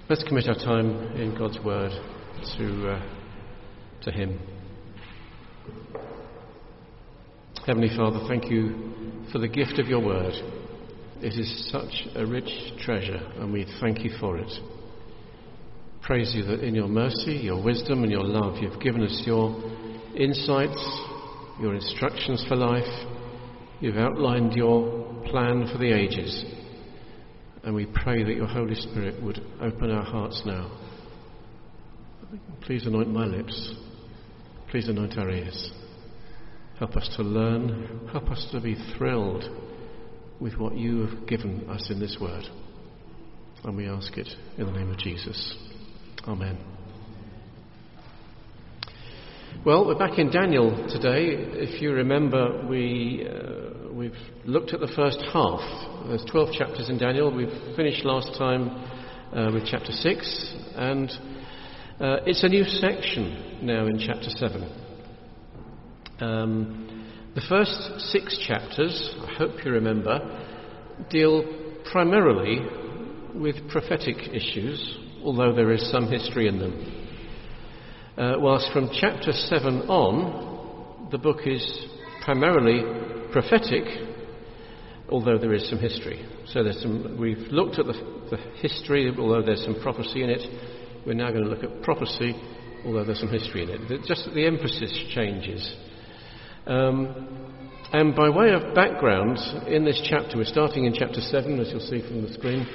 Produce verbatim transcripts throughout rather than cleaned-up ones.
Let's commit our time in God's Word to, uh, to Him. Heavenly Father, thank you for the gift of your Word. It is such a rich treasure, and we thank you for it. Praise you that in your mercy, your wisdom and your love, you've given us your insights, your instructions for life. You've outlined your plan for the ages. And we pray that your Holy Spirit would open our hearts now. Please anoint my lips. Please anoint our ears. Help us to learn. Help us to be thrilled with what you have given us in this word. And we ask it in the name of Jesus. Amen. Well, we're back in Daniel today. If you remember, we, uh, we've looked at the first half. There's twelve chapters in Daniel. We finished last time uh, with chapter six, and uh, it's a new section now in chapter seven. Um, the first six chapters, I hope you remember, deal primarily with prophetic issues, although there is some history in them. Uh, whilst from chapter seven on, the book is primarily prophetic, although there is some history. So there's some. We've looked at the, the history, although there's some prophecy in it. We're now going to look at prophecy, although there's some history in it. Just that the emphasis changes. Um, and by way of background, in this chapter, we're starting in chapter seven, as you'll see from the screen.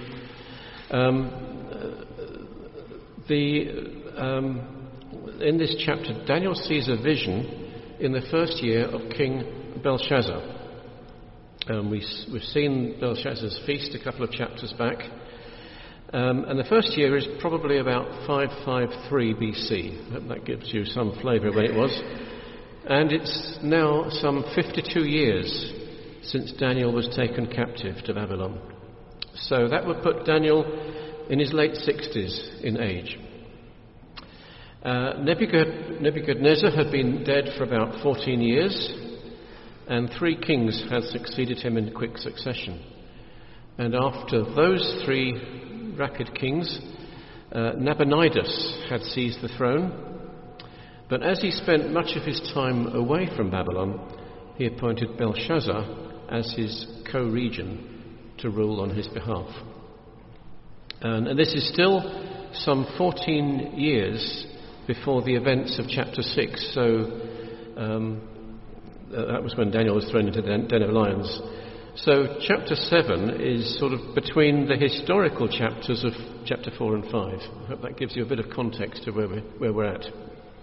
Um, the um, in this chapter, Daniel sees a vision in the first year of King Belshazzar. Um, we, we've seen Belshazzar's feast a couple of chapters back. Um, and the first year is probably about five fifty-three B C. That gives you some flavour of when it was. And it's now some fifty-two years since Daniel was taken captive to Babylon. So that would put Daniel in his late sixties in age. Uh, Nebuchadnezzar had been dead for about fourteen years, and three kings had succeeded him in quick succession. And after those three rapid kings, uh, Nabonidus had seized the throne. But as he spent much of his time away from Babylon, he appointed Belshazzar as his co-regent to rule on his behalf. And, and this is still some fourteen years before the events of chapter six. So um, that was when Daniel was thrown into the den of lions. So chapter seven is sort of between the historical chapters of chapter four and five. I hope that gives you a bit of context of where we're, where we're at.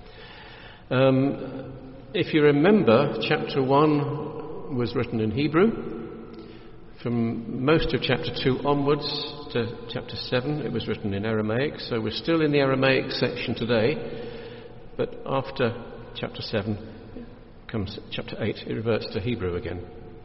Um, if you remember, chapter one was written in Hebrew. From most of chapter two onwards to chapter seven, it was written in Aramaic. So we're still in the Aramaic section today. But after chapter seven comes chapter eight, it reverts to Hebrew again.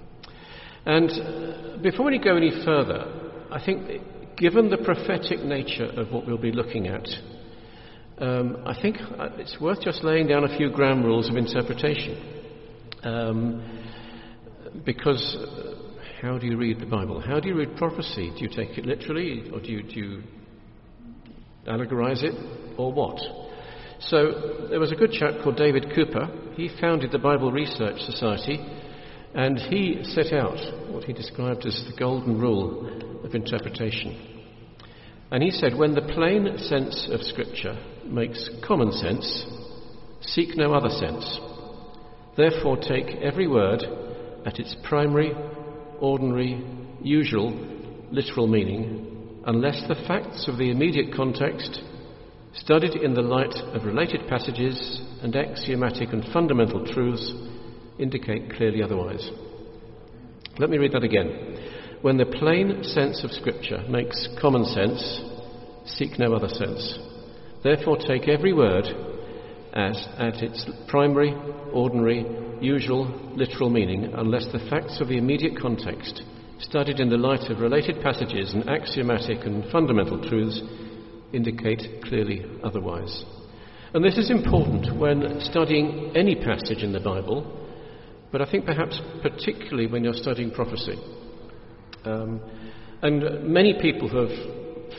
And before we go any further, I think given the prophetic nature of what we'll be looking at, um, I think it's worth just laying down a few ground rules of interpretation. Um, because how do you read the Bible? How do you read prophecy? Do you take it literally, or do you, do you allegorize it, or what? So there was a good chap called David Cooper. He founded the Bible Research Society, and he set out what he described as the golden rule of interpretation. And he said, when the plain sense of Scripture makes common sense, seek no other sense. Therefore take every word at its primary, ordinary, usual, literal meaning, unless the facts of the immediate context, studied in the light of related passages and axiomatic and fundamental truths, indicate clearly otherwise. Let me read that again. When the plain sense of Scripture makes common sense, seek no other sense. Therefore take every word as at its primary, ordinary, usual, literal meaning, unless the facts of the immediate context, studied in the light of related passages and axiomatic and fundamental truths, indicate clearly otherwise. And this is important when studying any passage in the Bible, but I think perhaps particularly when you're studying prophecy. Um, and many people have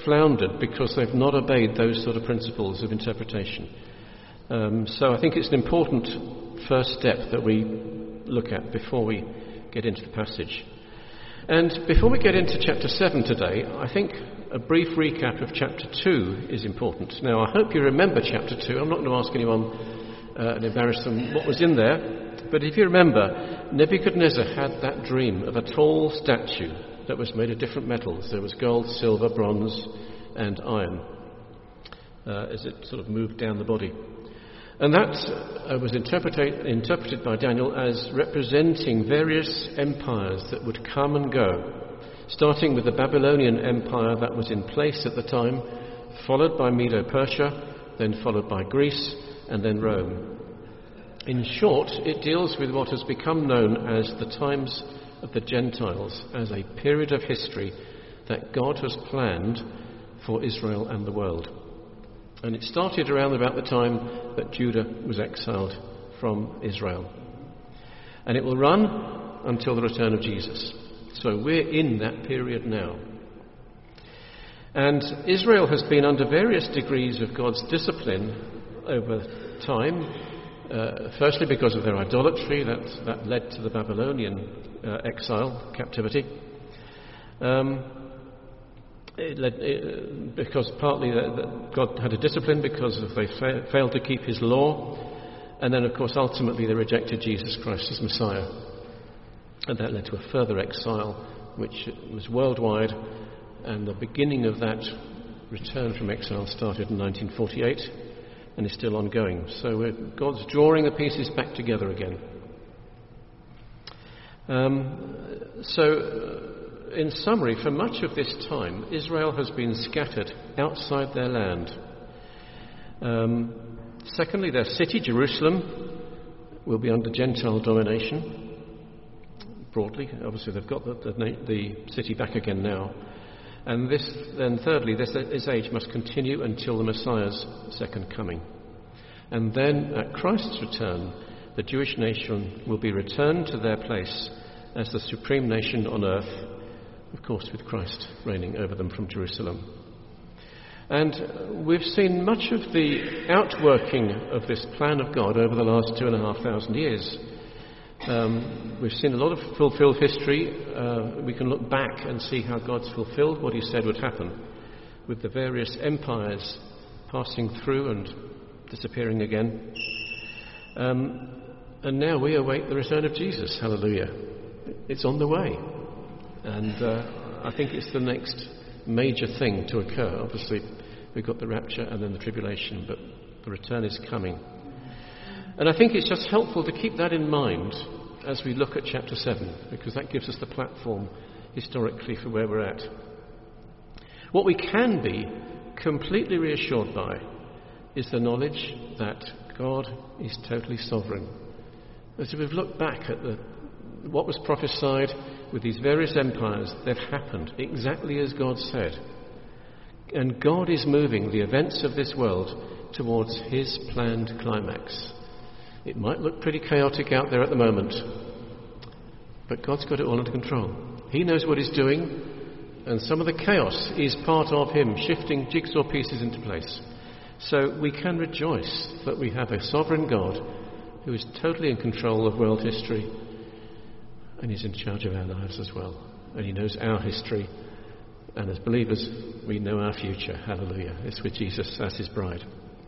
floundered because they've not obeyed those sort of principles of interpretation. Um, so I think it's an important first step that we look at before we get into the passage. And before we get into chapter seven today, I think a brief recap of chapter two is important. Now, I hope you remember chapter two. I'm not going to ask anyone uh, and embarrass them what was in there. But if you remember, Nebuchadnezzar had that dream of a tall statue that was made of different metals. There was gold, silver, bronze, and iron uh, as it sort of moved down the body. And that uh, was interpreted, interpreted by Daniel as representing various empires that would come and go, starting with the Babylonian Empire that was in place at the time, followed by Medo-Persia, then followed by Greece, and then Rome. In short, it deals with what has become known as the times of the Gentiles, as a period of history that God has planned for Israel and the world. And it started around about the time that Judah was exiled from Israel. And it will run until the return of Jesus. So we're in that period now. And Israel has been under various degrees of God's discipline over time. Uh, firstly, because of their idolatry, that, that led to the Babylonian uh, exile, captivity. Um, It led, it, because partly that, that God had a discipline because of they fa- failed to keep his law, and then of course ultimately they rejected Jesus Christ as Messiah, and that led to a further exile which was worldwide, and the beginning of that return from exile started in nineteen forty-eight and is still ongoing. So we're, God's drawing the pieces back together again. Um, so in summary, for much of this time, Israel has been scattered outside their land. Um, secondly, their city, Jerusalem, will be under Gentile domination, broadly. Obviously, they've got the, the, the city back again now. And this, then thirdly, this, this age must continue until the Messiah's second coming. And then, at Christ's return, the Jewish nation will be returned to their place as the supreme nation on earth, of course with Christ reigning over them from Jerusalem. And we've seen much of the outworking of this plan of God over the last two and a half thousand years. Um, we've seen a lot of fulfilled history. Uh, we can look back and see how God's fulfilled what he said would happen, with the various empires passing through and disappearing again. Um, and now we await the return of Jesus. Hallelujah. It's on the way. And uh, I think it's the next major thing to occur. Obviously, we've got the rapture and then the tribulation, but the return is coming. And I think it's just helpful to keep that in mind as we look at chapter seven, because that gives us the platform historically for where we're at. What we can be completely reassured by is the knowledge that God is totally sovereign. As we've looked back at the, what was prophesied with these various empires, they've happened exactly as God said. And God is moving the events of this world towards his planned climax. It might look pretty chaotic out there at the moment, but God's got it all under control. He knows what he's doing, and some of the chaos is part of him shifting jigsaw pieces into place. So we can rejoice that we have a sovereign God who is totally in control of world history, and he's in charge of our lives as well. And he knows our history, and as believers, we know our future. Hallelujah. It's with Jesus as his bride.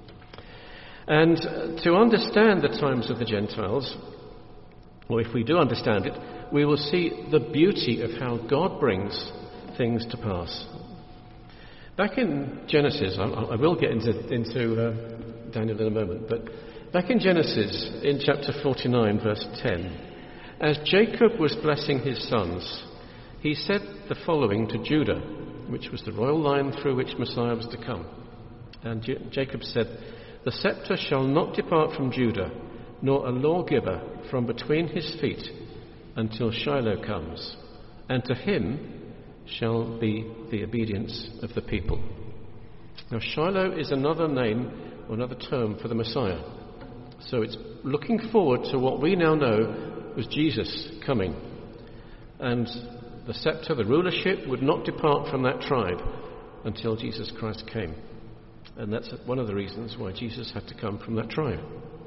And to understand the times of the Gentiles, or if we do understand it, we will see the beauty of how God brings things to pass. Back in Genesis, I, I will get into, into uh, Daniel in a moment, but back in Genesis, in chapter forty-nine, verse ten, as Jacob was blessing his sons, he said the following to Judah, which was the royal line through which Messiah was to come. And J- Jacob said, "The scepter shall not depart from Judah, nor a lawgiver from between his feet, until Shiloh comes, and to him shall be the obedience of the people." Now Shiloh is another name or another term for the Messiah. So it's looking forward to what we now know was Jesus coming. And the scepter, the rulership, would not depart from that tribe until Jesus Christ came. And that's one of the reasons why Jesus had to come from that tribe.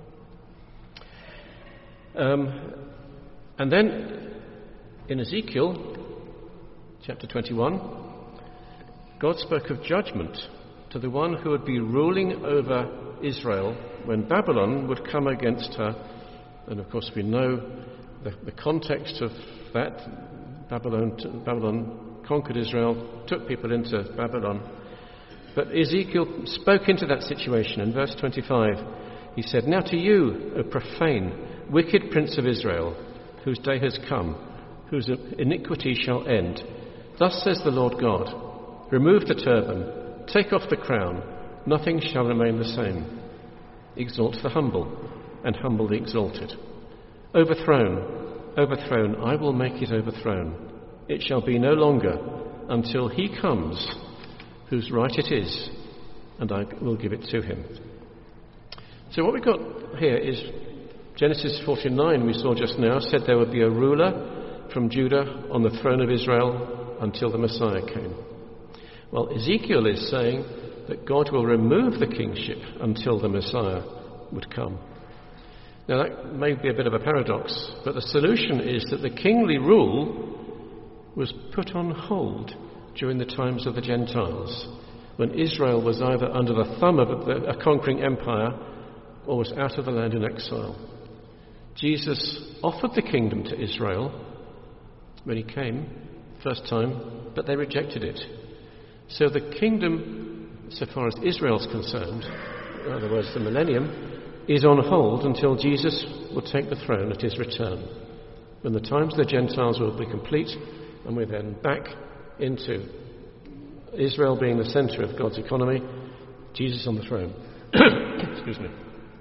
Um, and then in Ezekiel chapter twenty-one, God spoke of judgment to the one who would be ruling over Israel when Babylon would come against her. And of course we know the, the context of that. Babylon, Babylon conquered Israel, took people into Babylon. But Ezekiel spoke into that situation. In verse twenty-five, he said, "Now to you, O profane, wicked prince of Israel, whose day has come, whose iniquity shall end. Thus says the Lord God, remove the turban, take off the crown, nothing shall remain the same. Exalt the humble, and humble the exalted. Overthrown, overthrown, I will make it overthrown. It shall be no longer until he comes, whose right it is, and I will give it to him." So what we've got here is Genesis forty-nine, we saw just now, said there would be a ruler from Judah on the throne of Israel until the Messiah came. Well, Ezekiel is saying that God will remove the kingship until the Messiah would come. Now that may be a bit of a paradox, but the solution is that the kingly rule was put on hold during the times of the Gentiles, when Israel was either under the thumb of a conquering empire or was out of the land in exile. Jesus offered the kingdom to Israel when he came, first time, but they rejected it. So the kingdom, so far as Israel's concerned, in other words the millennium, is on hold until Jesus will take the throne at his return, when the times of the Gentiles will be complete and we're then back into Israel being the centre of God's economy, Jesus on the throne. Excuse me.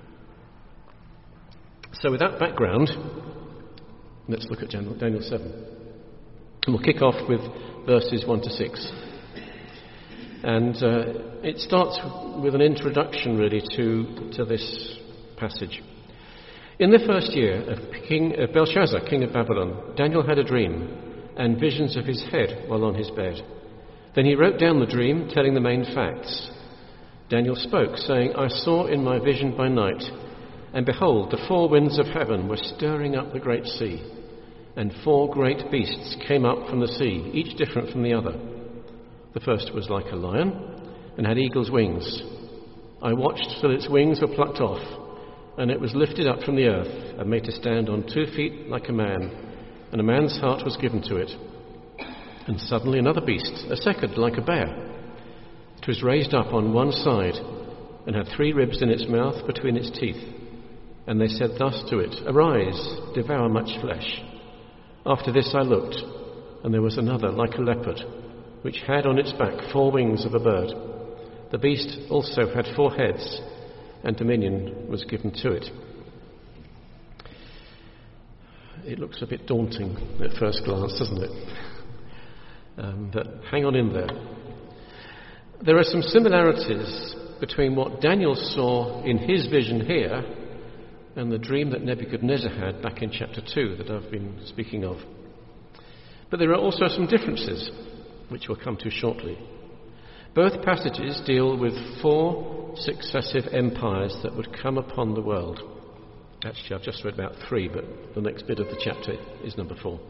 So with that background, let's look at Daniel seven. And we'll kick off with verses one to six. And uh, it starts with an introduction really to, to this passage. In the first year of King of Belshazzar, king of Babylon, Daniel had a dream and visions of his head while on his bed. Then he wrote down the dream, telling the main facts. Daniel spoke, saying, "I saw in my vision by night, and behold, the four winds of heaven were stirring up the great sea, and four great beasts came up from the sea, each different from the other. The first was like a lion, and had eagle's wings. I watched till its wings were plucked off, and it was lifted up from the earth, and made to stand on two feet like a man, and a man's heart was given to it. And suddenly another beast, a second like a bear. It was raised up on one side, and had three ribs in its mouth between its teeth. And they said thus to it, Arise, devour much flesh. After this I looked, and there was another like a leopard, which had on its back four wings of a bird. The beast also had four heads, and dominion was given to it." It looks a bit daunting at first glance, doesn't it? Um, but hang on in there. There are some similarities between what Daniel saw in his vision here and the dream that Nebuchadnezzar had back in chapter two that I've been speaking of. But there are also some differences, which we'll come to shortly. Both passages deal with four successive empires that would come upon the world. Actually, I've just read about three, but the next bit of the chapter is number four.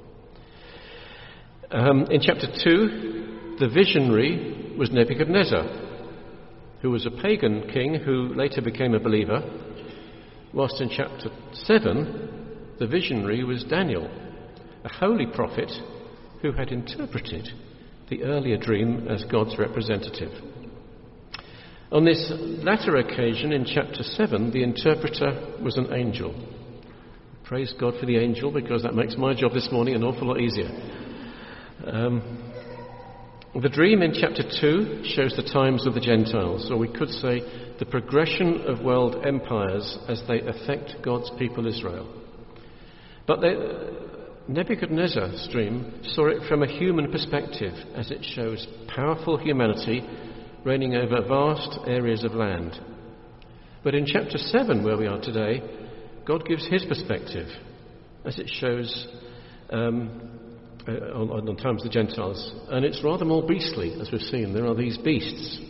Um, in chapter two, the visionary was Nebuchadnezzar, who was a pagan king who later became a believer, whilst in chapter seven, the visionary was Daniel, a holy prophet who had interpreted the earlier dream as God's representative. On this latter occasion, in chapter seven, the interpreter was an angel. Praise God for the angel, because that makes my job this morning an awful lot easier. Um, the dream in chapter two shows the times of the Gentiles, or we could say the progression of world empires as they affect God's people Israel. But they, Nebuchadnezzar's dream saw it from a human perspective, as it shows powerful humanity reigning over vast areas of land. But in chapter seven, where we are today, God gives his perspective, as it shows um, uh, on, on the times of the Gentiles, and it's rather more beastly, as we've seen. There are these beasts.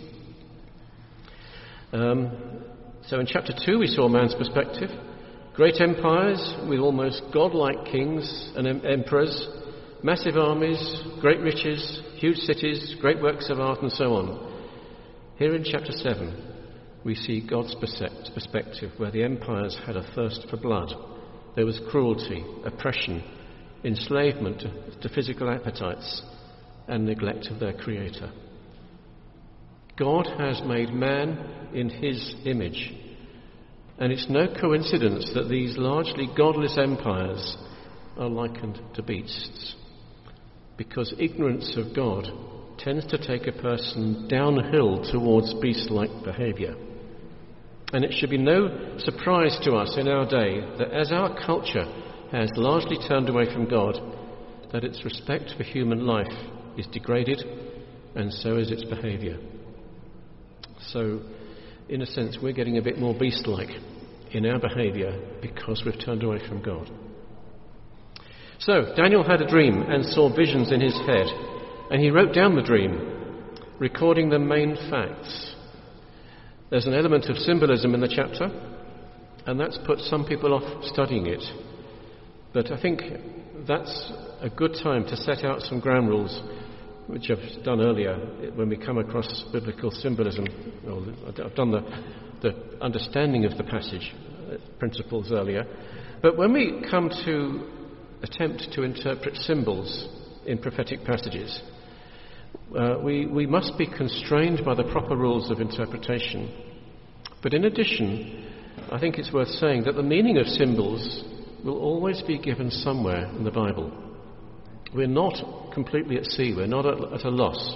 Um, so in chapter two we saw man's perspective. Great empires with almost godlike kings and em- emperors, massive armies, great riches, huge cities, great works of art and so on. Here in chapter seven we see God's perspective, where the empires had a thirst for blood. There was cruelty, oppression, enslavement to, to physical appetites, and neglect of their creator. God has made man in his image, and it's no coincidence that these largely godless empires are likened to beasts, because ignorance of God tends to take a person downhill towards beast-like behaviour. And it should be no surprise to us in our day that as our culture has largely turned away from God, that its respect for human life is degraded, and so is its behaviour. So, in a sense, we're getting a bit more beast-like in our behaviour because we've turned away from God. So, Daniel had a dream and saw visions in his head, and he wrote down the dream, recording the main facts. There's an element of symbolism in the chapter, and that's put some people off studying it. But I think that's a good time to set out some ground rules, which I've done earlier when we come across biblical symbolism. Well, I've done the, the understanding of the passage uh, principles earlier. But when we come to attempt to interpret symbols in prophetic passages, uh, we, we must be constrained by the proper rules of interpretation. But in addition, I think it's worth saying that the meaning of symbols will always be given somewhere in the Bible. We're not completely at sea, we're not at, at a loss.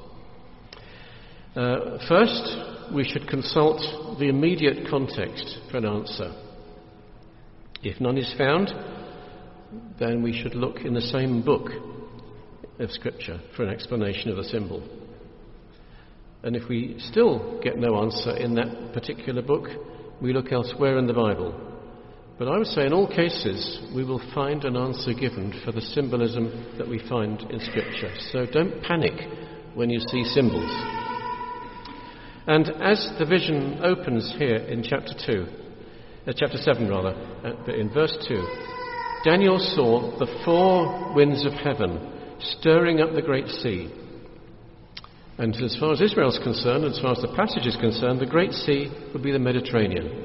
Uh, first, we should consult the immediate context for an answer. If none is found, then we should look in the same book of Scripture for an explanation of the symbol. And if we still get no answer in that particular book, we look elsewhere in the Bible. But I would say in all cases we will find an answer given for the symbolism that we find in Scripture. So don't panic when you see symbols. And as the vision opens here in chapter two, uh, chapter seven rather, uh, in verse two, Daniel saw the four winds of heaven stirring up the great sea. And as far as Israel's concerned, as far as the passage is concerned, the great sea would be the Mediterranean.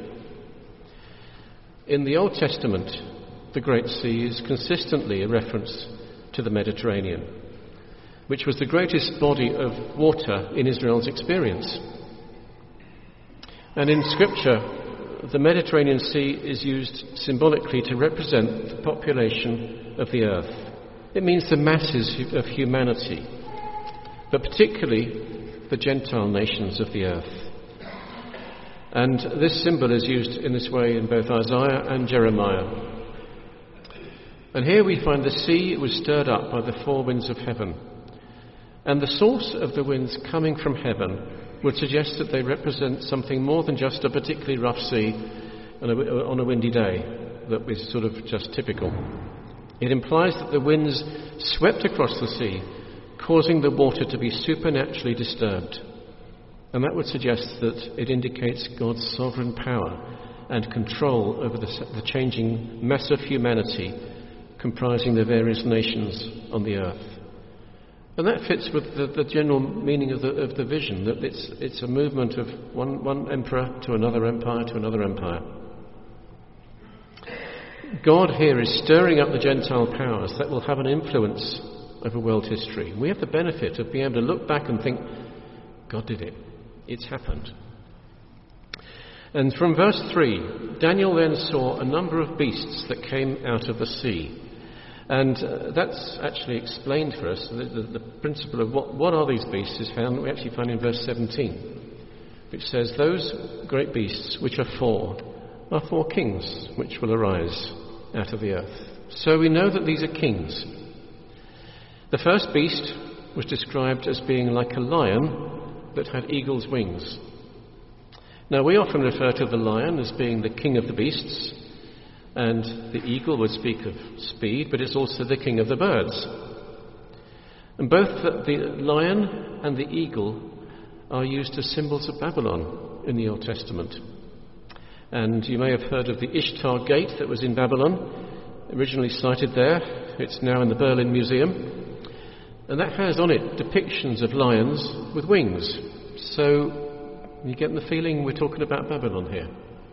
In the Old Testament, the Great Sea is consistently a reference to the Mediterranean, which was the greatest body of water in Israel's experience. And in Scripture, the Mediterranean Sea is used symbolically to represent the population of the earth. It means the masses of humanity, but particularly the Gentile nations of the earth. And this symbol is used in this way in both Isaiah and Jeremiah. And here we find the sea was stirred up by the four winds of heaven. And the source of the winds coming from heaven would suggest that they represent something more than just a particularly rough sea on a, on a windy day that was sort of just typical. It implies that the winds swept across the sea, causing the water to be supernaturally disturbed. And that would suggest that it indicates God's sovereign power and control over the, the changing mass of humanity comprising the various nations on the earth. And that fits with the, the general meaning of the, of the vision, that it's, it's a movement of one, one emperor to another empire to another empire. God here is stirring up the Gentile powers that will have an influence over world history. We have the benefit of being able to look back and think, God did it. It's happened. And from verse three, Daniel then saw a number of beasts that came out of the sea. And uh, that's actually explained for us. The, the, the principle of what, what are these beasts is found, we actually find in verse seventeen, which says, those great beasts which are four are four kings which will arise out of the earth. So we know that these are kings. The first beast was described as being like a lion that had eagle's wings. Now we often refer to the lion as being the king of the beasts, and the eagle would speak of speed, but it's also the king of the birds. And both the, the lion and the eagle are used as symbols of Babylon in the Old Testament. And you may have heard of the Ishtar Gate that was in Babylon, originally sited there. It's now in the Berlin Museum. And that has on it depictions of lions with wings. So you get the feeling we're talking about Babylon here.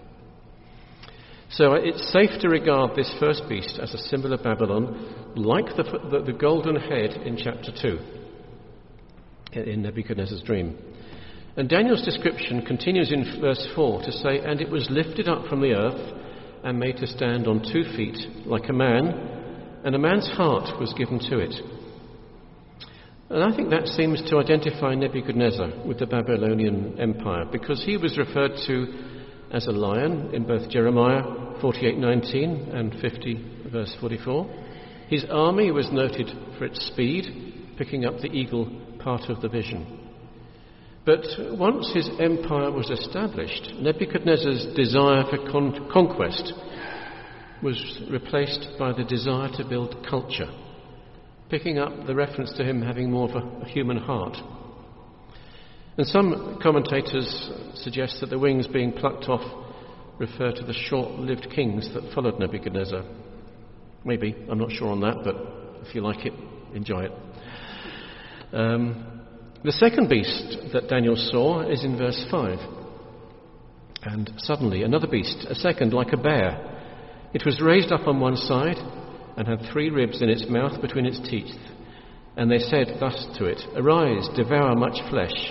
So it's safe to regard this first beast as a symbol of Babylon, like the, the, the golden head in chapter two, in Nebuchadnezzar's dream. And Daniel's description continues in verse four to say, "And it was lifted up from the earth and made to stand on two feet like a man, and a man's heart was given to it." And I think that seems to identify Nebuchadnezzar with the Babylonian Empire, because he was referred to as a lion in both Jeremiah forty-eight nineteen and fifty verse forty-four. His army was noted for its speed, picking up the eagle part of the vision. But once his empire was established, Nebuchadnezzar's desire for con- conquest was replaced by the desire to build culture, picking up the reference to him having more of a, a human heart. And some commentators suggest that the wings being plucked off refer to the short-lived kings that followed Nebuchadnezzar. Maybe, I'm not sure on that, but if you like it, enjoy it. Um, the second beast that Daniel saw is in verse five. "And suddenly another beast, a second, like a bear. It was raised up on one side and had three ribs in its mouth between its teeth. And they said thus to it, 'Arise, devour much flesh.'"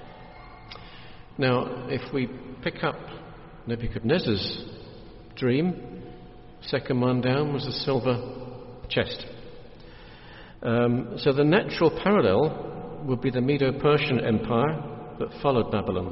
Now, if we pick up Nebuchadnezzar's dream, second one down was a silver chest. Um, so the natural parallel would be the Medo-Persian Empire that followed Babylon.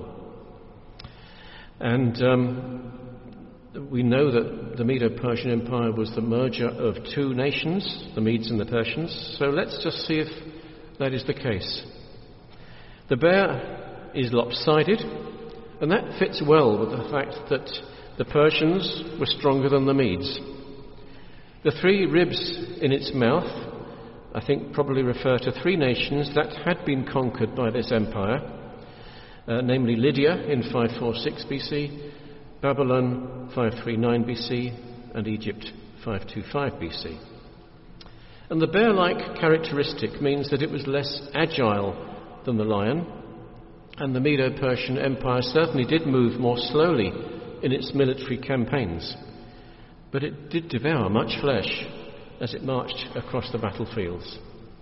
And um, we know that the Medo-Persian Empire was the merger of two nations, the Medes and the Persians. So let's just see if that is the case. The bear is lopsided, and that fits well with the fact that the Persians were stronger than the Medes. The three ribs in its mouth, I think, probably refer to three nations that had been conquered by this empire, uh, namely Lydia in five forty-six B C, Babylon five thirty-nine B C, and Egypt five twenty-five B C. And the bear-like characteristic means that it was less agile than the lion, and the Medo-Persian Empire certainly did move more slowly in its military campaigns. But it did devour much flesh as it marched across the battlefields.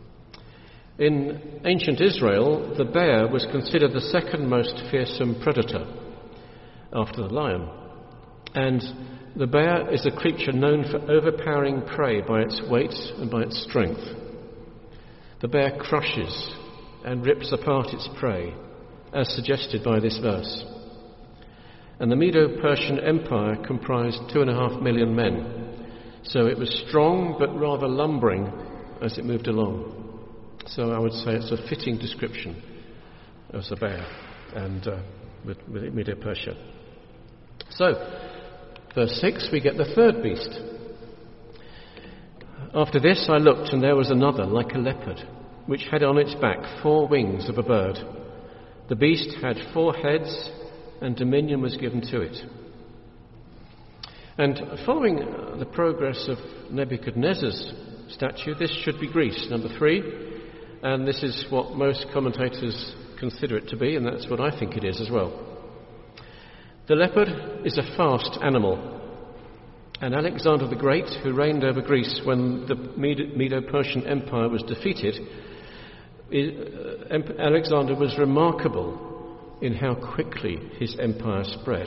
In ancient Israel, the bear was considered the second most fearsome predator after the lion. And the bear is a creature known for overpowering prey by its weight and by its strength. The bear crushes and rips apart its prey, as suggested by this verse. And the Medo-Persian Empire comprised two and a half million men. So it was strong but rather lumbering as it moved along. So I would say it's a fitting description of the bear and uh, with, with Medo-Persia. So, verse six, we get the third beast. "After this I looked, and there was another, like a leopard, which had on its back four wings of a bird. The beast had four heads, and dominion was given to it." And following the progress of Nebuchadnezzar's statue, this should be Greece, number three, and this is what most commentators consider it to be, and that's what I think it is as well. The leopard is a fast animal, and Alexander the Great, who reigned over Greece when the Medo-Persian Empire was defeated, Alexander was remarkable in how quickly his empire spread.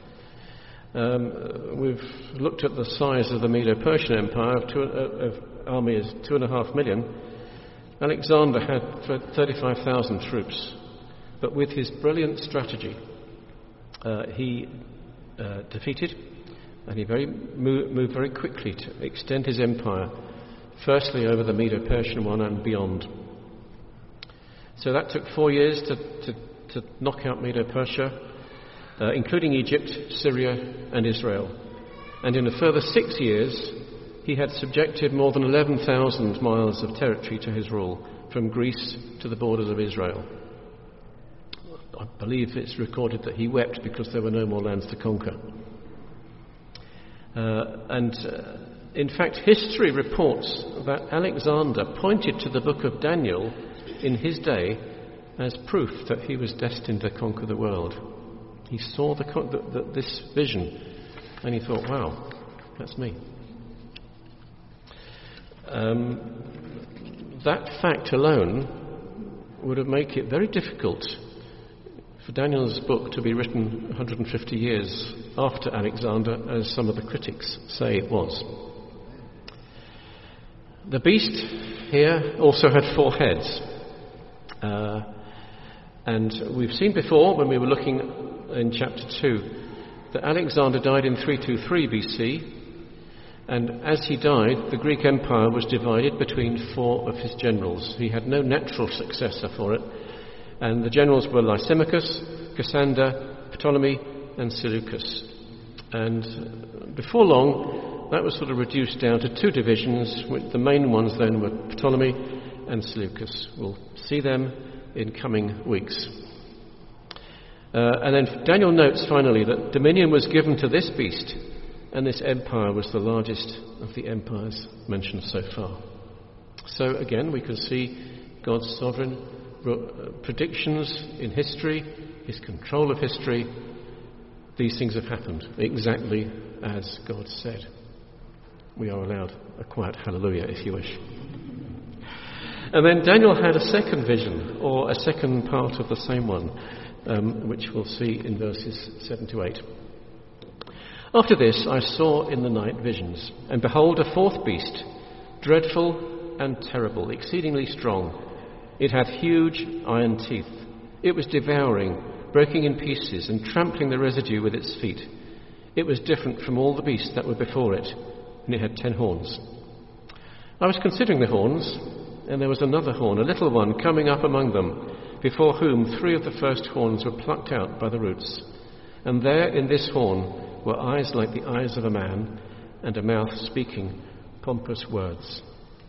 Um, we've looked at the size of the Medo-Persian Empire of, two, uh, of army as two and a half million. Alexander had thirty-five thousand troops, but with his brilliant strategy, uh, he uh, defeated, and he very moved, moved very quickly to extend his empire, firstly over the Medo-Persian one and beyond. So that took four years to, to, to knock out Medo-Persia, Uh, including Egypt, Syria and Israel. And in a further six years, he had subjected more than eleven thousand miles of territory to his rule, from Greece to the borders of Israel. I believe it's recorded that he wept because there were no more lands to conquer. Uh, and uh, in fact, history reports that Alexander pointed to the book of Daniel in his day as proof that he was destined to conquer the world. He saw the, the, the, this vision and he thought, wow, that's me. Um, that fact alone would have made it very difficult for Daniel's book to be written one hundred fifty years after Alexander, as some of the critics say it was. The beast here also had four heads. Uh, and we've seen before, when we were looking in chapter two, that Alexander died in three twenty-three B C, and as he died, the Greek Empire was divided between four of his generals. He had no natural successor for it, and the generals were Lysimachus, Cassander, Ptolemy, and Seleucus. And before long, that was sort of reduced down to two divisions. The main ones then were Ptolemy and Seleucus. We'll see them in coming weeks. Uh, and then Daniel notes finally that dominion was given to this beast, and this empire was the largest of the empires mentioned so far. So again, we can see God's sovereign predictions in history, his control of history. These things have happened exactly as God said. We are allowed a quiet hallelujah if you wish. And then Daniel had a second vision, or a second part of the same one, um, which we'll see in verses seven to eight. After this I saw in the night visions, and behold, a fourth beast, dreadful and terrible, exceedingly strong. It had huge iron teeth. It was devouring, breaking in pieces, and trampling the residue with its feet. It was different from all the beasts that were before it, and it had ten horns. I was considering the horns, and there was another horn, a little one, coming up among them, before whom three of the first horns were plucked out by the roots. And there in this horn were eyes like the eyes of a man, and a mouth speaking pompous words.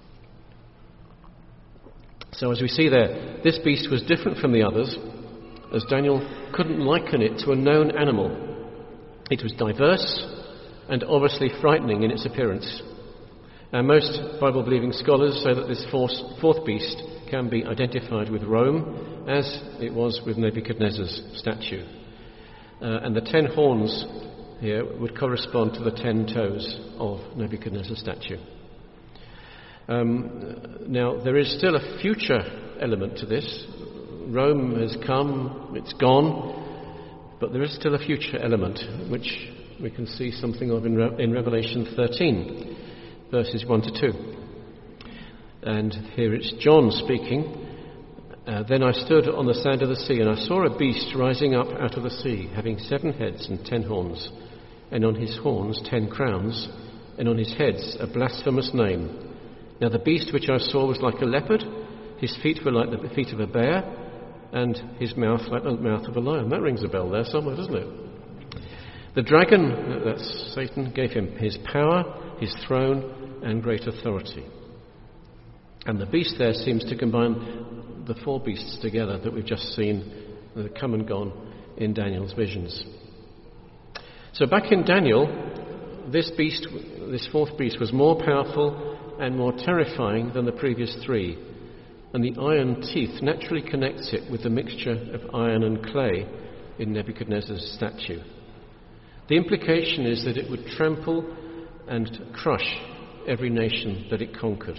So as we see there, this beast was different from the others, as Daniel couldn't liken it to a known animal. It was diverse and obviously frightening in its appearance. And most Bible-believing scholars say that this fourth beast can be identified with Rome, as it was with Nebuchadnezzar's statue. Uh, and the ten horns here would correspond to the ten toes of Nebuchadnezzar's statue. Um, now, there is still a future element to this. Rome has come, it's gone, but there is still a future element, which we can see something of in, Re- in Revelation thirteen, verses one to two. And here it's John speaking. Uh, then I stood on the sand of the sea, and I saw a beast rising up out of the sea, having seven heads and ten horns, and on his horns ten crowns, and on his heads a blasphemous name. Now the beast which I saw was like a leopard, his feet were like the feet of a bear, and his mouth like the mouth of a lion. That rings a bell there somewhere, doesn't it? The dragon, that's Satan, gave him his power, his throne, and great authority. And the beast there seems to combine the four beasts together that we've just seen, that have come and gone in Daniel's visions. So back in Daniel, this beast, this fourth beast, was more powerful and more terrifying than the previous three. And the iron teeth naturally connects it with the mixture of iron and clay in Nebuchadnezzar's statue. The implication is that it would trample and crush every nation that it conquered.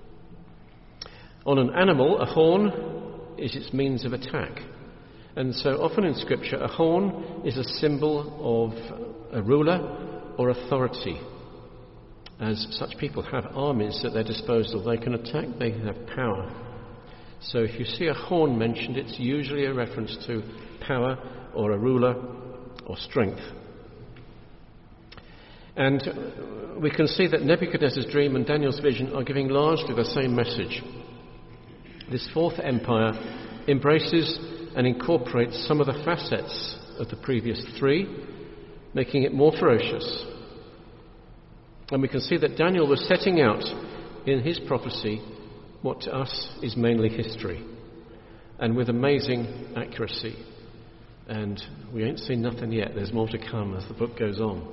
On an animal, a horn is its means of attack. And so often in Scripture, a horn is a symbol of a ruler or authority. As such people have armies at their disposal, they can attack, they have power. So if you see a horn mentioned, it's usually a reference to power or a ruler or strength. And we can see that Nebuchadnezzar's dream and Daniel's vision are giving largely the same message. This fourth empire embraces and incorporates some of the facets of the previous three, making it more ferocious. And we can see that Daniel was setting out in his prophecy what to us is mainly history, and with amazing accuracy. And we ain't seen nothing yet. There's more to come as the book goes on.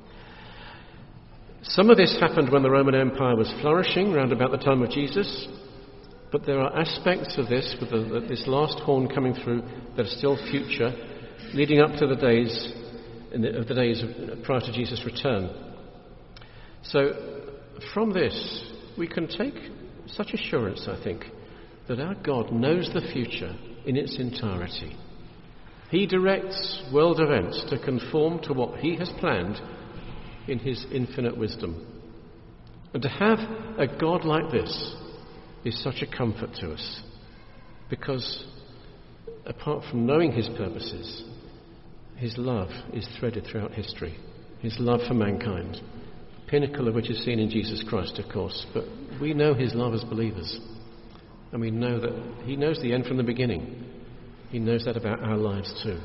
Some of this happened when the Roman Empire was flourishing, round about the time of Jesus. But there are aspects of this, with the, this last horn coming through, that are still future, leading up to the days in the, of the days of, prior to Jesus' return. So, from this, we can take such assurance, I think, that our God knows the future in its entirety. He directs world events to conform to what he has planned in his infinite wisdom. And to have a God like this is such a comfort to us, because apart from knowing his purposes, his love is threaded throughout history. His love for mankind, pinnacle of which is seen in Jesus Christ, of course, but we know his love as believers, and we know that he knows the end from the beginning. He knows that about our lives too.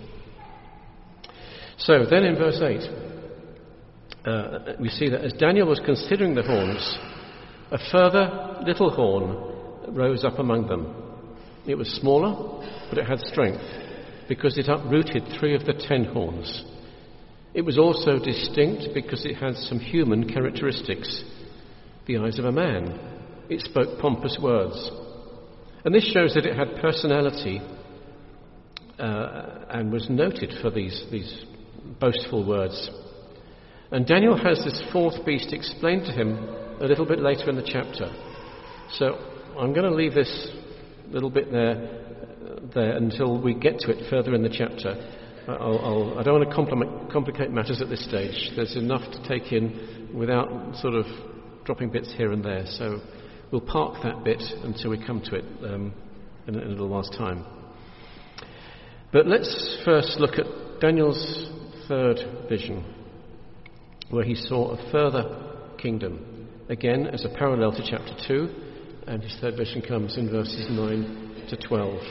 So then in verse eight, uh, we see that as Daniel was considering the horns, a further little horn rose up among them. It was smaller, but it had strength, because it uprooted three of the ten horns. It was also distinct because it had some human characteristics. The eyes of a man. It spoke pompous words. And this shows that it had personality uh, and was noted for these, these boastful words. And Daniel has this fourth beast explained to him a little bit later in the chapter. So I'm going to leave this little bit there, there until we get to it further in the chapter. I'll, I'll, I don't want to complicate, complicate matters at this stage. There's enough to take in without sort of dropping bits here and there. So we'll park that bit until we come to it um, in, a, in a little while's time. But let's first look at Daniel's third vision, where he saw a further kingdom, again as a parallel to chapter two, and his third vision comes in verses nine to twelve.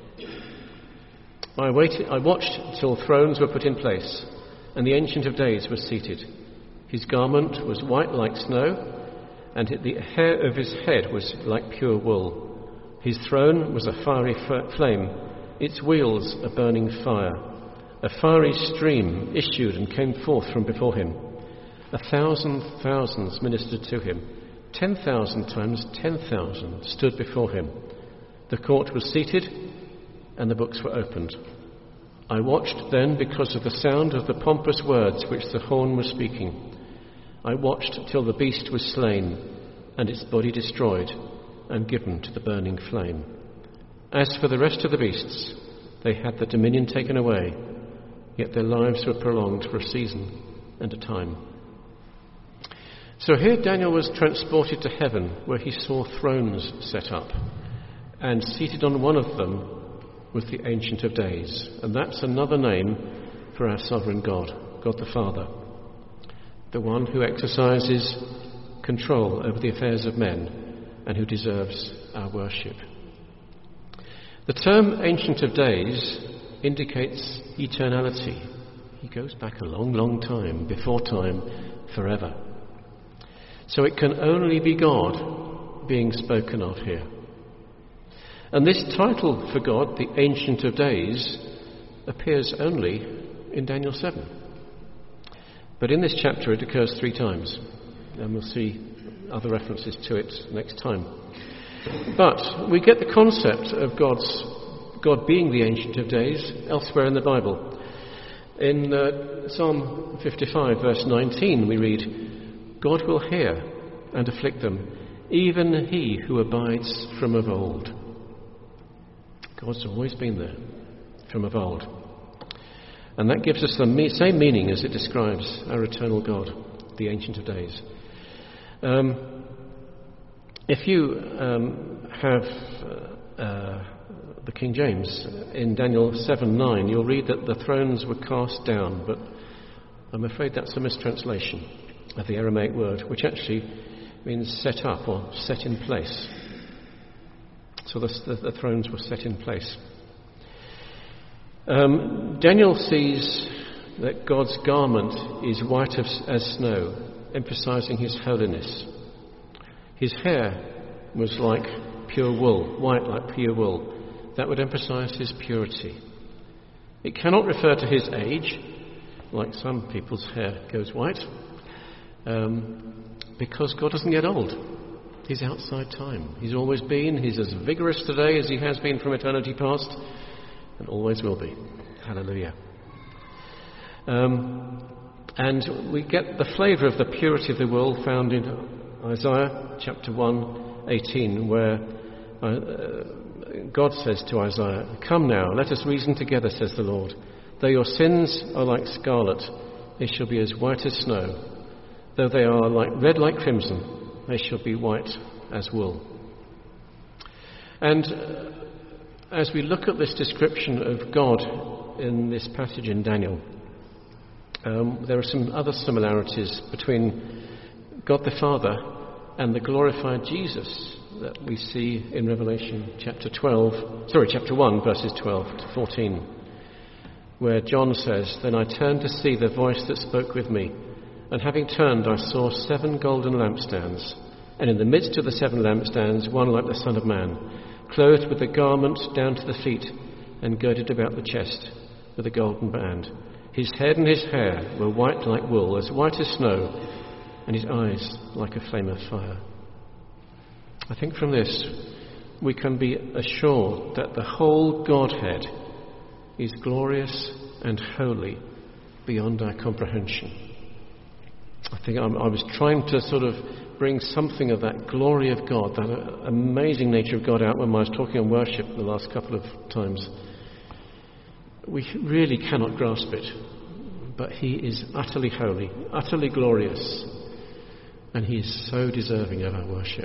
I waited, I watched till thrones were put in place, and the Ancient of Days was seated. His garment was white like snow, and the hair of his head was like pure wool. His throne was a fiery f- flame, its wheels a burning fire. A fiery stream issued and came forth from before him. A thousand thousands ministered to him. Ten thousand times ten thousand stood before him. The court was seated, and the books were opened. I watched then because of the sound of the pompous words which the horn was speaking. I watched till the beast was slain, and its body destroyed, and given to the burning flame. As for the rest of the beasts, they had the dominion taken away, yet their lives were prolonged for a season and a time. So here Daniel was transported to heaven, where he saw thrones set up, and seated on one of them was the Ancient of Days. And that's another name for our sovereign God, God the Father, the one who exercises control over the affairs of men and who deserves our worship. The term Ancient of Days indicates eternality. He goes back a long, long time, before time, forever. So it can only be God being spoken of here. And this title for God, the Ancient of Days, appears only in Daniel seven. But in this chapter it occurs three times, and we'll see other references to it next time. But we get the concept of God's God being the Ancient of Days elsewhere in the Bible. In uh, Psalm fifty-five, verse nineteen, we read, God will hear and afflict them, even he who abides from of old. God's always been there, from of old. And that gives us the me- same meaning as it describes our eternal God, the Ancient of Days. Um, if you um, have uh, uh, the King James, in Daniel seven nine, you'll read that the thrones were cast down, but I'm afraid that's a mistranslation of the Aramaic word, which actually means set up or set in place. So the, the, the thrones were set in place. Um, Daniel sees that God's garment is white as, as snow, emphasizing his holiness. His hair was like pure wool, white like pure wool. That would emphasize his purity. It cannot refer to his age, like some people's hair goes white, um, because God doesn't get old. He's outside time. He's always been. He's as vigorous today as he has been from eternity past, and always will be. Hallelujah. Um, and we get the flavour of the purity of the wool found in Isaiah chapter one, eighteen, where uh, God says to Isaiah, "Come now, let us reason together, says the Lord. Though your sins are like scarlet, they shall be as white as snow. Though they are like red like crimson, they shall be white as wool." And uh, as we look at this description of God in this passage in Daniel, um, there are some other similarities between God the Father and the glorified Jesus that we see in Revelation chapter twelve, sorry, chapter one, verses twelve to fourteen, where John says, "Then I turned to see the voice that spoke with me, and having turned I saw seven golden lampstands, and in the midst of the seven lampstands one like the Son of Man, clothed with a garment down to the feet, and girded about the chest with a golden band. His head and his hair were white like wool, as white as snow, and his eyes like a flame of fire." I think from this we can be assured that the whole Godhead is glorious and holy beyond our comprehension. I think I'm, I was trying to sort of bring something of that glory of God, that amazing nature of God out when I was talking on worship the last couple of times. We really cannot grasp it, but he is utterly holy, utterly glorious, and he is so deserving of our worship.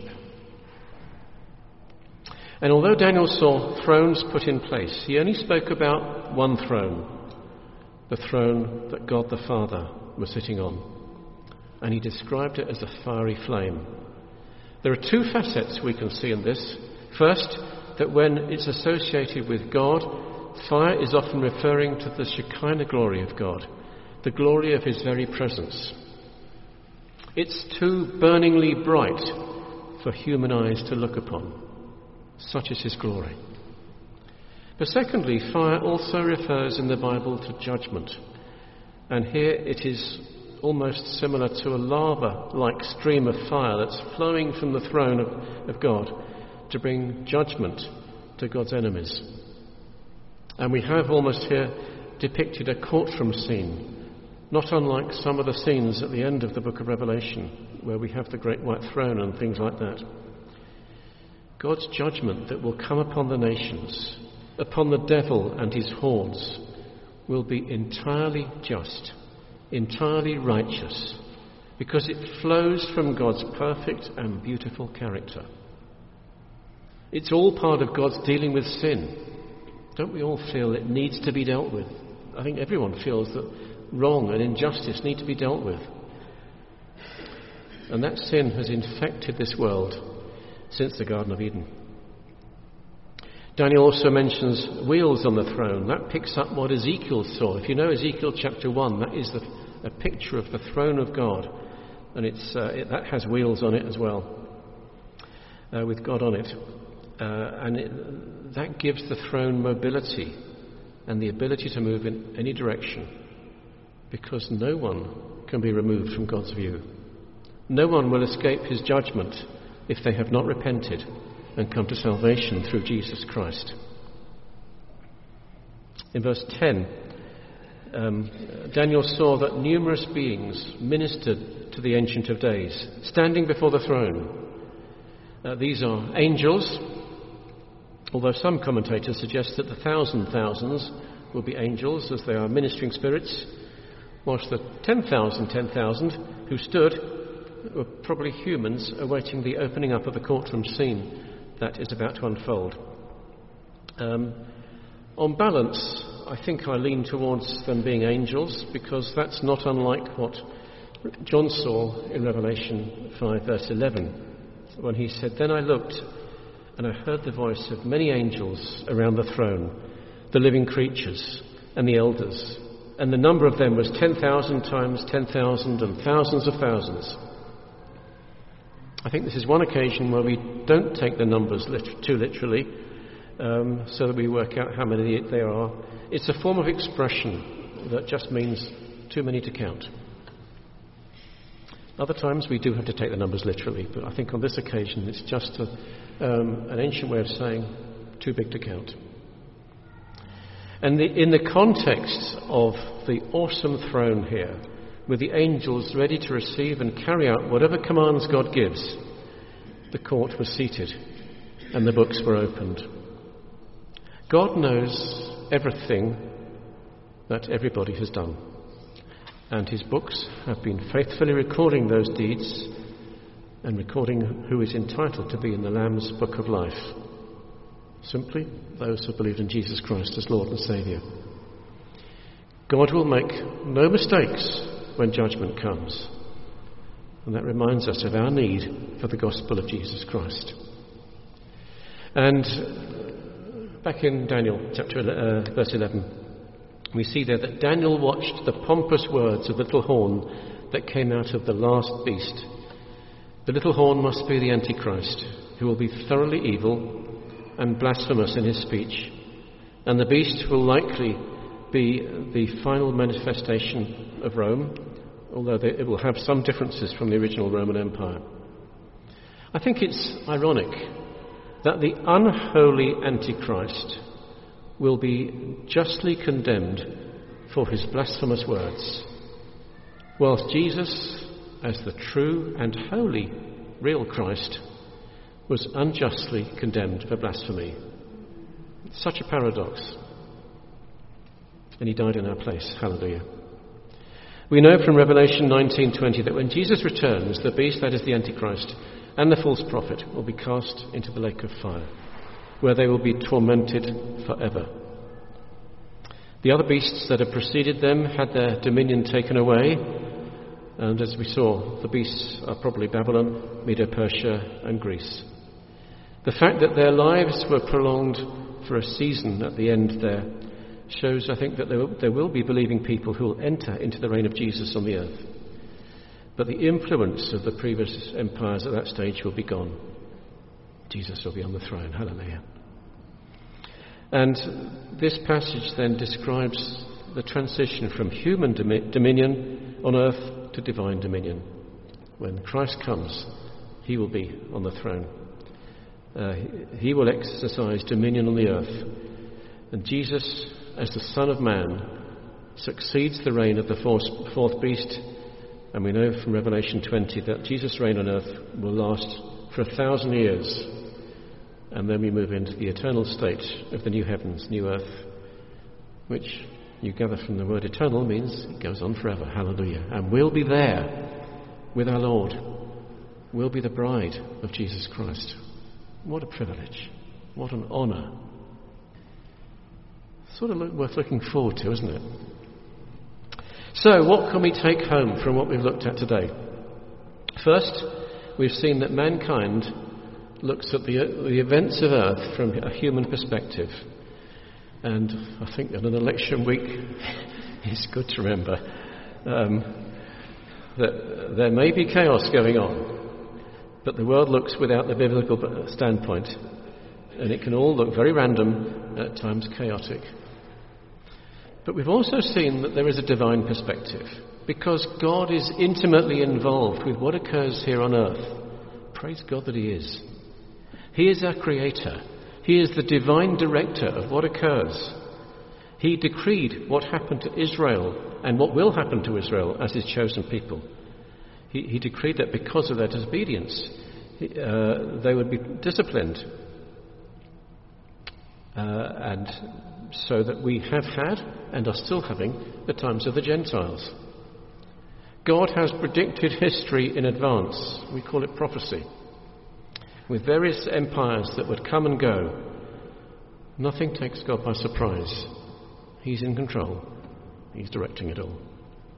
And although Daniel saw thrones put in place, he only spoke about one throne, the throne that God the Father was sitting on. And he described it as a fiery flame. There are two facets we can see in this. First, that when it's associated with God, fire is often referring to the Shekinah glory of God, the glory of his very presence. It's too burningly bright for human eyes to look upon. Such is his glory. But secondly, fire also refers in the Bible to judgment. And here it is almost similar to a lava-like stream of fire that's flowing from the throne of, of God to bring judgment to God's enemies. And we have almost here depicted a courtroom scene, not unlike some of the scenes at the end of the book of Revelation, where we have the great white throne and things like that. God's judgment that will come upon the nations, upon the devil and his hordes, will be entirely just, entirely righteous, because it flows from God's perfect and beautiful character. It's all part of God's dealing with sin. Don't we all feel it needs to be dealt with? I think everyone feels that wrong and injustice need to be dealt with. And that sin has infected this world since the Garden of Eden. Daniel also mentions wheels on the throne. That picks up what Ezekiel saw. If you know Ezekiel chapter one, that is the, a picture of the throne of God. And it's, uh, it, that has wheels on it as well, uh, with God on it. Uh, and it, that gives the throne mobility and the ability to move in any direction, because no one can be removed from God's view. No one will escape his judgment if they have not repented and come to salvation through Jesus Christ. In verse ten, um, Daniel saw that numerous beings ministered to the Ancient of Days, standing before the throne. Uh, these are angels, although some commentators suggest that the thousand thousands will be angels, as they are ministering spirits, whilst the ten thousand, ten thousand who stood were probably humans awaiting the opening up of the courtroom scene that is about to unfold. Um, on balance, I think I lean towards them being angels, because that's not unlike what John saw in Revelation five verse eleven, when he said, "Then I looked and I heard the voice of many angels around the throne, the living creatures and the elders, and the number of them was ten thousand times ten thousand and thousands of thousands. I think this is one occasion where we don't take the numbers lit- too literally, um, so that we work out how many there are. It's a form of expression that just means too many to count. Other times we do have to take the numbers literally, but I think on this occasion it's just a, um, an ancient way of saying too big to count. And the, in the context of the awesome throne here, with the angels ready to receive and carry out whatever commands God gives, the court was seated and the books were opened. God knows everything that everybody has done, and his books have been faithfully recording those deeds and recording who is entitled to be in the Lamb's book of life. Simply those who believe in Jesus Christ as Lord and Saviour. God will make no mistakes when judgment comes, and that reminds us of our need for the gospel of Jesus Christ. And back in Daniel chapter uh, verse eleven, we see there that Daniel watched the pompous words of the little horn that came out of the last beast. The little horn must be the Antichrist, who will be thoroughly evil and blasphemous in his speech, and the beast will likely be the final manifestation of Rome, although they, it will have some differences from the original Roman Empire. I think it's ironic that the unholy Antichrist will be justly condemned for his blasphemous words, whilst Jesus, as the true and holy real Christ, was unjustly condemned for blasphemy. It's such a paradox. And he died in our place. Hallelujah. We know from Revelation nineteen twenty that when Jesus returns, the beast, that is the Antichrist, and the false prophet will be cast into the lake of fire, where they will be tormented forever. The other beasts that had preceded them had their dominion taken away, and as we saw, the beasts are probably Babylon, Medo-Persia and Greece. The fact that their lives were prolonged for a season at the end there shows, I think, that there will, there will be believing people who will enter into the reign of Jesus on the earth. But the influence of the previous empires at that stage will be gone. Jesus will be on the throne. Hallelujah. And this passage then describes the transition from human domi- dominion on earth to divine dominion. When Christ comes, he will be on the throne. Uh, he will exercise dominion on the earth. And Jesus, as the Son of Man, succeeds the reign of the fourth, fourth beast. And we know from Revelation twenty that Jesus' reign on earth will last for a thousand years. And then we move into the eternal state of the new heavens, new earth, which you gather from the word eternal means it goes on forever. Hallelujah. And we'll be there with our Lord. We'll be the bride of Jesus Christ. What a privilege. What an honour. Sort of worth looking forward to, isn't it? So, what can we take home from what we've looked at today? First, we've seen that mankind looks at the, the events of earth from a human perspective. And I think on an election week, it's good to remember um, that there may be chaos going on, but the world looks without the biblical standpoint, and it can all look very random, at times chaotic. But we've also seen that there is a divine perspective, because God is intimately involved with what occurs here on earth. Praise God that he is. He is our creator. He is the divine director of what occurs. He decreed what happened to Israel and what will happen to Israel as his chosen people. He, he decreed that because of their disobedience, uh, they would be disciplined. Uh, and so that we have had and are still having the times of the Gentiles. God has predicted history in advance. We call it prophecy. With various empires that would come and go. Nothing takes God by surprise. He's in control. He's directing it all.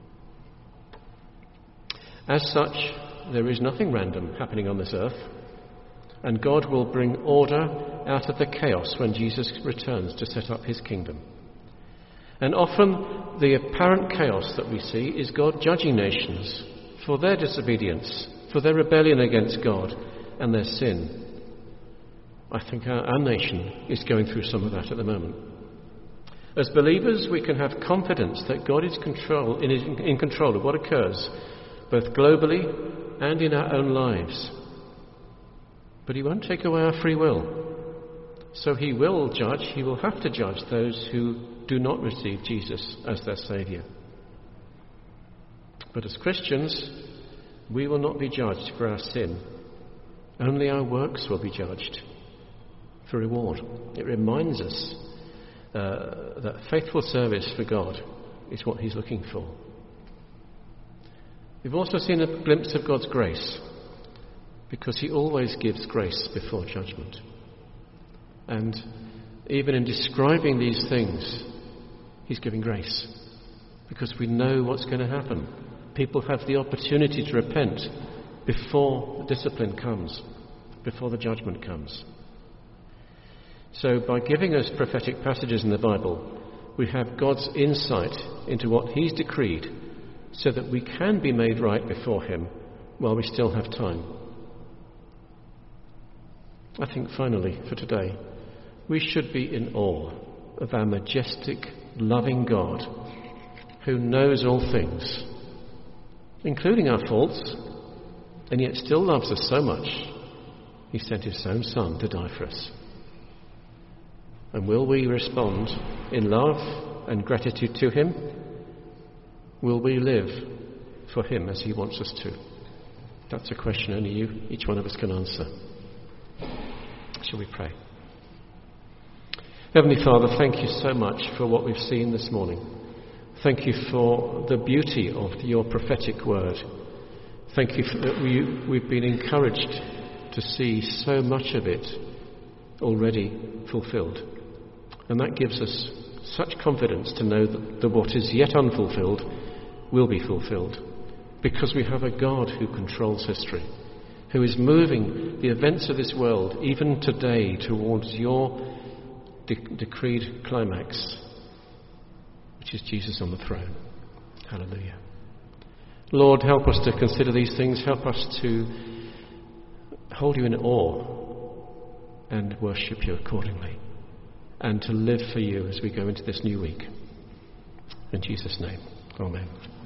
As such, there is nothing random happening on this earth, and God will bring order out of the chaos when Jesus returns to set up his kingdom. And often the apparent chaos that we see is God judging nations for their disobedience for their rebellion against God and their sin. I think our, our nation is going through some of that at the moment. As believers, we can have confidence that God is control, in, in control of what occurs, both globally and in our own lives. But he won't take away our free will. So he will judge, he will have to judge those who do not receive Jesus as their Saviour. But as Christians, we will not be judged for our sin. Only our works will be judged for reward. It reminds us uh, that faithful service for God is what he's looking for. We've also seen a glimpse of God's grace, because he always gives grace before judgment. And even in describing these things, he's giving grace, because we know what's going to happen. People have the opportunity to repent before the discipline comes, before the judgment comes. So by giving us prophetic passages in the Bible, we have God's insight into what he's decreed, so that we can be made right before him while we still have time. I think finally, for today, we should be in awe of our majestic, loving God, who knows all things, including our faults, and yet still loves us so much, he sent his own Son to die for us. And will we respond in love and gratitude to him? Will we live for him as he wants us to? That's a question only you, each one of us, can answer. Shall we pray? Heavenly Father, thank you so much for what we've seen this morning. Thank you for the beauty of your prophetic word. Thank you for that we, we've been encouraged to see so much of it already fulfilled. And that gives us such confidence to know that, that what is yet unfulfilled will be fulfilled, because we have a God who controls history, who is moving the events of this world even today towards your de- decreed climax, which is Jesus on the throne. Hallelujah. Lord, help us to consider these things. Help us to hold you in awe and worship you accordingly, and to live for you as we go into this new week. In Jesus' name, amen.